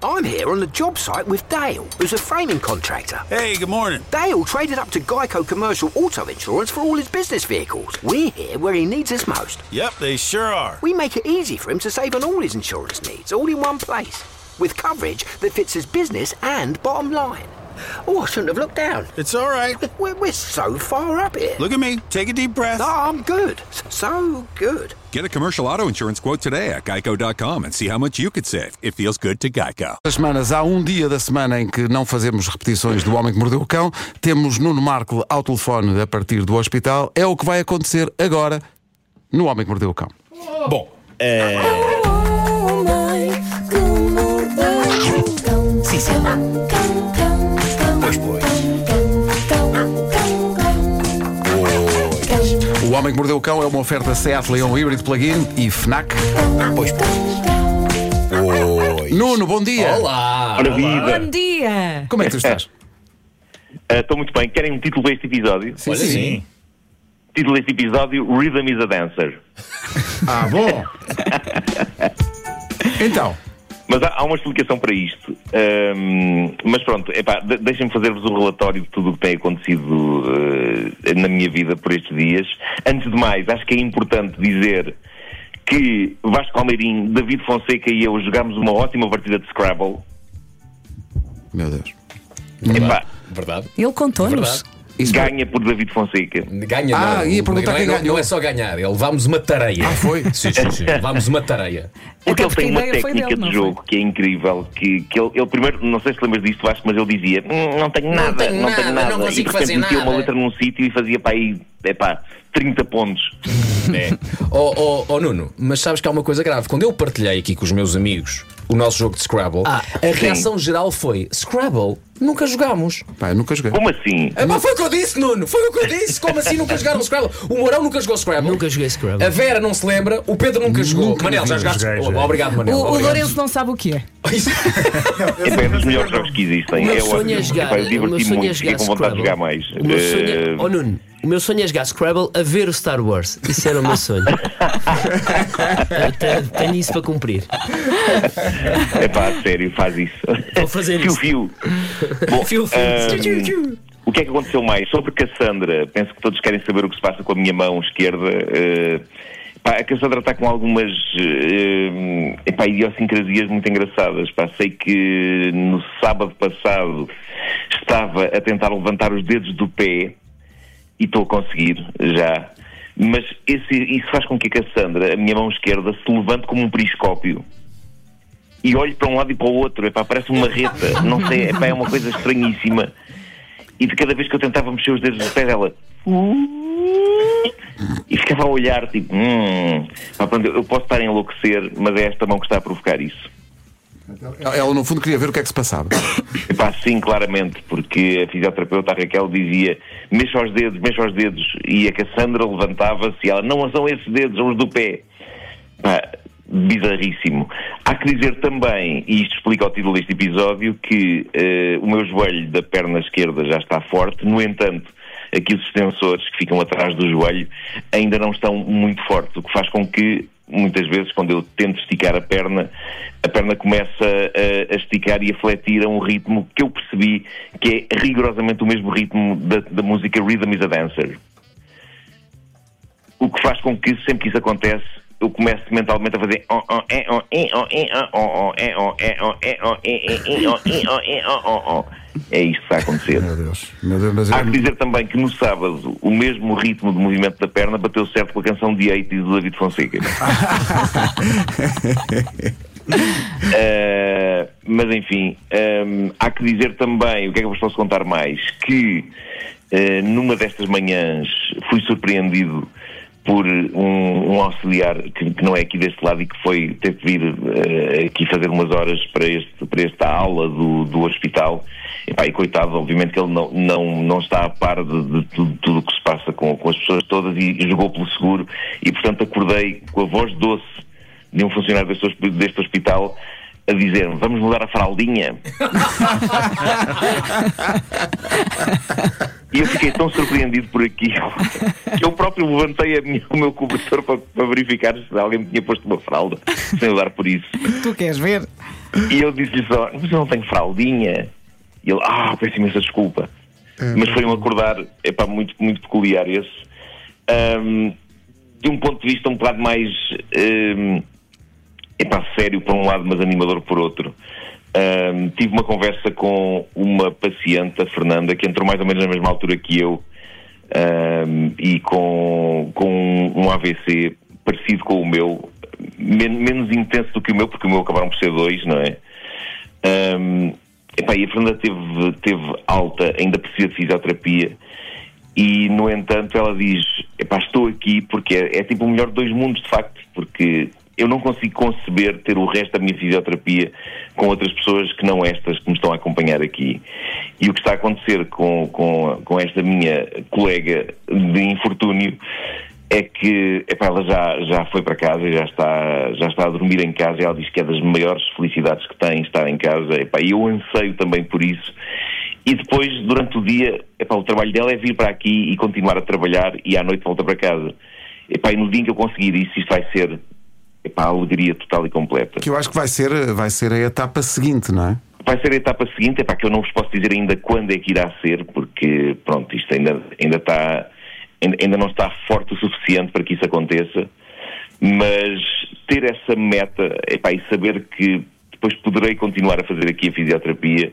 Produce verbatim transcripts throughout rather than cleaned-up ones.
I'm here on the job site with Dale, who's a framing contractor. Hey, good morning. Dale traded up to Geico Commercial Auto Insurance for all his business vehicles. We're here where he needs us most. Yep, they sure are. We make it easy for him to save on all his insurance needs, all in one place, with coverage that fits his business and bottom line. Oh, I shouldn't have looked down. It's all right. We're, we're so far up here. Look at me. Take a deep breath. No, I'm good. So good. Get a commercial auto insurance quote today at geico dot com and see how much you could save. It feels good to Geico. As semanas, há um dia da semana em que não fazemos repetições do Homem que Mordeu o Cão. Temos Nuno Marco ao telefone a partir do hospital. É o que vai acontecer agora no Homem que Mordeu o Cão. Bom, é... Sim, sim. Pois, pois. O Homem que Mordeu o Cão é uma oferta Seat Leon Hybrid Plug-in e FNAC. Pois, pois. Pois. Nuno, bom dia. Olá. Ora, viva. Bom dia! Como é que tu estás? Estou uh, muito bem. Querem um título deste episódio? Sim, Olha, sim. sim. Título deste episódio: Rhythm is a Dancer. Ah, bom. Então, Mas há, há uma explicação para isto. Um, mas pronto, epá, de, deixem-me fazer-vos um relatório de tudo o que tem acontecido uh, na minha vida por estes dias. Antes de mais, acho que é importante dizer que Vasco Palmeirim, David Fonseca e eu jogámos uma ótima partida de Scrabble. meu Deus. Epá, Verdade. Ele contou-nos. Verdade. Isso ganha por David Fonseca. Ganha, Ah, não. ia perguntar não, quem não, ganhou. não é só ganhar, ele levámos uma tareia. Ah, foi? Sim, sim, sim. Levámos uma tareia. Porque ele porque tem a uma ideia foi técnica dele, não de jogo que é incrível. Que, que ele, ele primeiro, não sei se lembras disto, Vasco, mas ele dizia: "Hum, não tenho nada, tenho não tenho nada, nada." não consigo e de repente fazer metia nada. uma letra num sítio e fazia para aí, epá, trinta pontos. É. Oh, oh, oh, Nuno, mas sabes que há uma coisa grave. Quando eu partilhei aqui com os meus amigos o nosso jogo de Scrabble, Ah, a reação geral foi: Scrabble? Nunca jogámos. Pá, eu nunca joguei. Como assim? É, pá, foi o que eu disse, Nuno. Foi o que eu disse. Como assim nunca jogaram Scrabble? O Mourão nunca jogou Scrabble. Nunca joguei Scrabble. A Vera não se lembra. O Pedro nunca jogou. Nunca Manel, já joguei, jogaste? joguei, Oh, joguei. obrigado, Manel. O, o Obrigado. Lourenço não sabe o que é. Epá, é dos melhores jogos que existem. O meu é sonho ótimo. é jogar- Epá, eu o meu diverti-me sonho é muito, fiquei jogar com vontade de jogar Scrabble. mais. O meu sonho é... Eh, Oh, Nuno, o meu sonho é jogar Scrabble a ver o Star Wars. Isso era o meu sonho. Eu te- tenho isso para cumprir. Epá, a sério, faz isso. Vou fazer fio, isso. fio. Bom, Fio, fio. ahm, o que é que aconteceu mais? Sobre Cassandra, penso que todos querem saber o que se passa com a minha mão esquerda. eh, pá, a Cassandra está com algumas eh, epá, idiosincrasias muito engraçadas. Pá, sei que no sábado passado estava a tentar levantar os dedos do pé e estou a conseguir já. Mas esse, isso faz com que a Cassandra, a minha mão esquerda, se levante como um periscópio. E olho para um lado e para o outro, epá, parece uma marreta, não sei, epá, é uma coisa estranhíssima. E de cada vez que eu tentava mexer os dedos do pé dela, e ficava a olhar, tipo, hum, pá, pronto, eu posso estar a enlouquecer, mas é esta mão que está a provocar isso. Ela, no fundo, queria ver o que é que se passava. Epá, sim, claramente, porque a fisioterapeuta, a Raquel, dizia: mexa os dedos, mexa os dedos, e a Cassandra levantava-se e ela: não são esses dedos, são os do pé. Pá, bizarríssimo. Há que dizer também, e isto explica o título deste episódio, que uh, o meu joelho da perna esquerda já está forte. No entanto, aqui os extensores que ficam atrás do joelho ainda não estão muito fortes, o que faz com que muitas vezes, quando eu tento esticar a perna, a perna começa a, a esticar e a fletir a um ritmo que eu percebi que é rigorosamente o mesmo ritmo da, da música Rhythm is a Dancer. O que faz com que, sempre que isso acontece, eu começo mentalmente a fazer é isto que está a acontecer. Meu Deus, meu Deus, mas Há eu... que dizer também que no sábado o mesmo ritmo de movimento da perna bateu certo com a canção de oitenta do David Fonseca. uh, mas enfim, um, há que dizer também, o que é que eu vos posso contar mais? Que uh, numa destas manhãs fui surpreendido por um, um auxiliar que, que não é aqui deste lado e que foi ter que vir uh, aqui fazer umas horas para, este, para esta aula do, do hospital. E, pá, e coitado, obviamente que ele não, não, não está a par de, de tudo, tudo o que se passa com, com as pessoas todas e, e jogou pelo seguro e, portanto, acordei com a voz doce de um funcionário deste, deste hospital a dizer-me: vamos mudar a fraldinha. E eu fiquei tão surpreendido por aquilo que eu próprio levantei a minha, o meu cobertor para, para verificar se alguém me tinha posto uma fralda, sem eu dar por isso. Tu queres ver? E eu disse-lhe só, mas eu não tenho fraldinha. E ele, ah, peço imensa desculpa. É, mas foi um acordar, epá, muito, muito peculiar esse. Um, de um ponto de vista um bocado mais um, epá, sério por um lado, mas animador por outro. Um, tive uma conversa com uma paciente, a Fernanda, que entrou mais ou menos na mesma altura que eu, um, e com, com um A V C parecido com o meu, men menos intenso do que o meu, porque o meu acabaram por ser dois, não é? Um, epá, e a Fernanda teve, teve alta, ainda precisa de fisioterapia, e no entanto ela diz, epá, estou aqui porque é, é tipo o melhor de dois mundos, de facto, porque eu não consigo conceber ter o resto da minha fisioterapia com outras pessoas que não estas que me estão a acompanhar aqui. E o que está a acontecer com, com, com esta minha colega de infortúnio é que, epá, ela já, já foi para casa, já está, já está a dormir em casa, e ela diz que é das maiores felicidades que tem estar em casa, epá, e eu anseio também por isso. E depois, durante o dia, epá, o trabalho dela é vir para aqui e continuar a trabalhar, e à noite volta para casa. Epá, e no dia em que eu conseguir isso, isto vai ser, epá, a alegria total e completa. Que eu acho que vai ser, vai ser a etapa seguinte, não é? Vai ser a etapa seguinte, epá, que eu não vos posso dizer ainda quando é que irá ser, porque, pronto, isto ainda, ainda está... Ainda, ainda não está forte o suficiente para que isso aconteça, mas ter essa meta, epá, e saber que depois poderei continuar a fazer aqui a fisioterapia,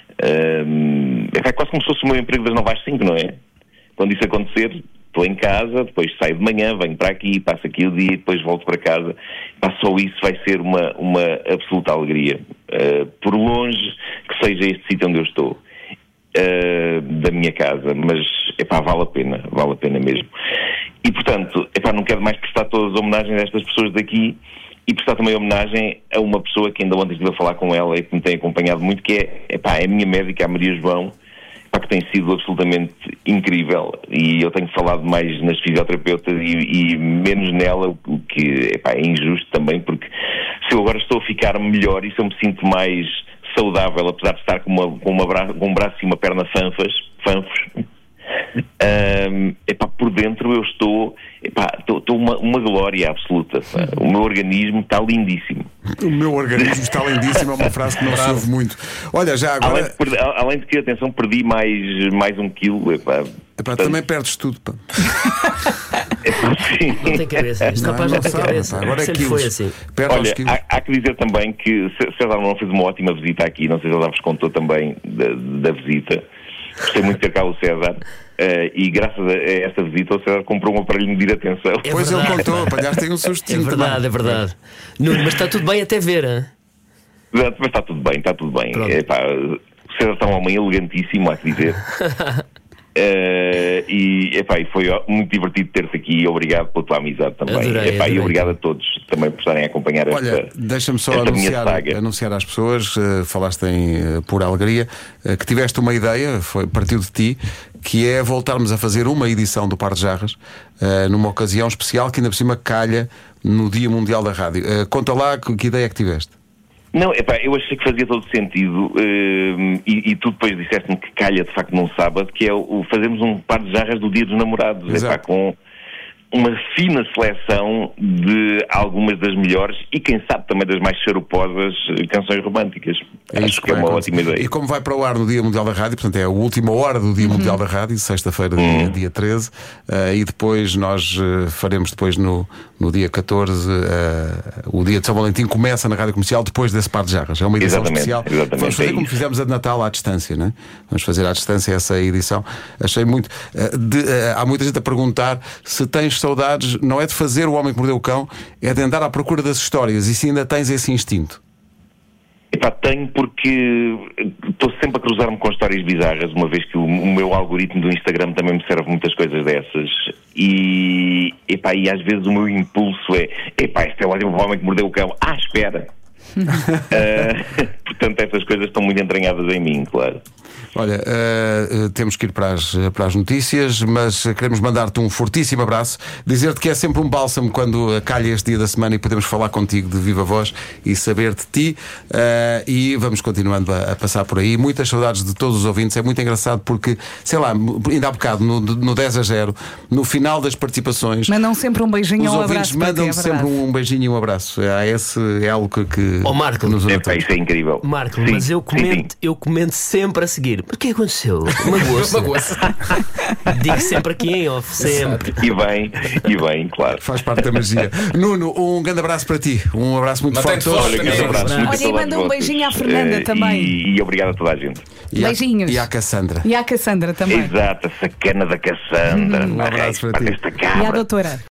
hum, epá, é quase como se fosse o meu emprego das nove às cinco, não é? Quando isso acontecer, estou em casa, depois saio de manhã, venho para aqui, passo aqui o dia e depois volto para casa. Epá, só isso vai ser uma, uma absoluta alegria. Uh, por longe que seja este sítio onde eu estou. Uh, da minha casa, mas epá, vale a pena, vale a pena mesmo. E portanto, epá, não quero mais prestar todas as homenagens a estas pessoas daqui e prestar também homenagem a uma pessoa que ainda ontem estive a falar com ela e que me tem acompanhado muito, que é, epá, é a minha médica, a Maria João, epá, que tem sido absolutamente incrível, e eu tenho falado mais nas fisioterapeutas e, e menos nela, o que, epá, é injusto também, porque se eu agora estou a ficar melhor e se eu me sinto mais saudável, apesar de estar com, uma, com, uma bra com um braço e uma perna fanfas, fanfos, um, epá, por dentro eu estou, epá, estou, estou uma, uma glória absoluta. Pá. O meu organismo está lindíssimo. O meu organismo está lindíssimo, é uma frase que não se ouve muito. Olha, já agora... Além de, perder, além de que, atenção, perdi mais, mais um quilo. Epá, epá, portanto... também perdes tudo, pá. Sim. Não tem cabeça. Este Não, rapaz não não tem sabe, cabeça. pá. Agora é Sempre quilos. foi assim. Perde aos Olha, quilos. há, há que dizer também que César não fez uma ótima visita aqui, não sei se ele já vos contou também da, da visita. Gostei muito de ter cá o César, uh, e graças a esta visita o César comprou um aparelho de medir a tensão. É Pois ele verdade. contou, apanhaste aí um É sustinho verdade, também. é verdade. Nuno, mas está tudo bem até ver, hein? Mas está tudo bem, está tudo bem. Epá, o César está um homem elegantíssimo, há que dizer. Uh, e, epá, e foi muito divertido ter-te aqui, e obrigado pela tua amizade também. Adorei, Epá, adorei. E obrigado a todos também por estarem a acompanhar Olha, esta, deixa-me só esta minha anunciar, saga. anunciar às pessoas, uh, falaste em uh, pura alegria, uh, que tiveste uma ideia, foi, partiu de ti, que é voltarmos a fazer uma edição do Par de Jarras, uh, numa ocasião especial que ainda por cima calha no Dia Mundial da Rádio. Uh, conta lá que, que ideia é que tiveste. Não, epá, eu achei que fazia todo sentido, uh, e, e tu depois disseste-me que calha de facto num sábado, que é o, o fazermos um par de jarras do Dia dos Namorados, epá, com uma fina seleção de algumas das melhores e quem sabe também das mais charuposas canções românticas. É Acho isso que é vai uma acontecer. ótima ideia. E como vai para o ar no Dia Mundial da Rádio, portanto é a última hora do Dia Mundial da Rádio, sexta-feira, dia, dia treze, uh, e depois nós uh, faremos depois no, no dia catorze, uh, o dia de São Valentim começa na Rádio Comercial depois desse Par de Jarras. É uma edição Exatamente, especial. exatamente, Vamos fazer é como isso. fizemos a de Natal à distância, né? Vamos fazer à distância essa edição. Achei muito. Uh, de, uh, há muita gente a perguntar se tens saudades, não é de fazer O Homem que Mordeu o Cão, é de andar à procura das histórias, e se ainda tens esse instinto. Epá, tenho, porque estou sempre a cruzar-me com histórias bizarras, uma vez que o, o meu algoritmo do Instagram também me serve muitas coisas dessas. E, epá, e às vezes o meu impulso é: epá, este é o Homem que Mordeu o Cão. Ah, espera! uh, portanto estas coisas estão muito entranhadas em mim, claro. Olha, uh, uh, temos que ir para as, para as notícias, mas queremos mandar-te um fortíssimo abraço, dizer-te que é sempre um bálsamo quando calha este dia da semana e podemos falar contigo de viva voz e saber de ti, uh, e vamos continuando a, a passar por aí. Muitas saudades de todos os ouvintes, é muito engraçado porque, sei lá, ainda há bocado no, no dez a zero, no final das participações, mandam sempre um beijinho os ou um ouvintes abraço. mandam para ti, é sempre verdade. um beijinho e um abraço. É, esse é algo que, que, Ó, Marco, que nos une a É, pá, todos. isso é incrível. Marco, Sim, mas eu sim, comento, sim. eu comento sempre a seguir. Mas o que aconteceu? Magoou-se. Magoou-se. Digo sempre aqui em off, sempre. E bem, e bem, claro. Faz parte da magia. Nuno, um grande abraço para ti. Um abraço muito Mantém-te forte a todos. forte, Olha, grande abraço. muito Olha, e a todos manda um vocês. beijinho à Fernanda Eh, também. E, e obrigado a toda a gente. E à- Beijinhos. E à Cassandra. E à Cassandra também. Exato, a sacana da Cassandra. Um abraço para ti. Esta E à cabra. doutora.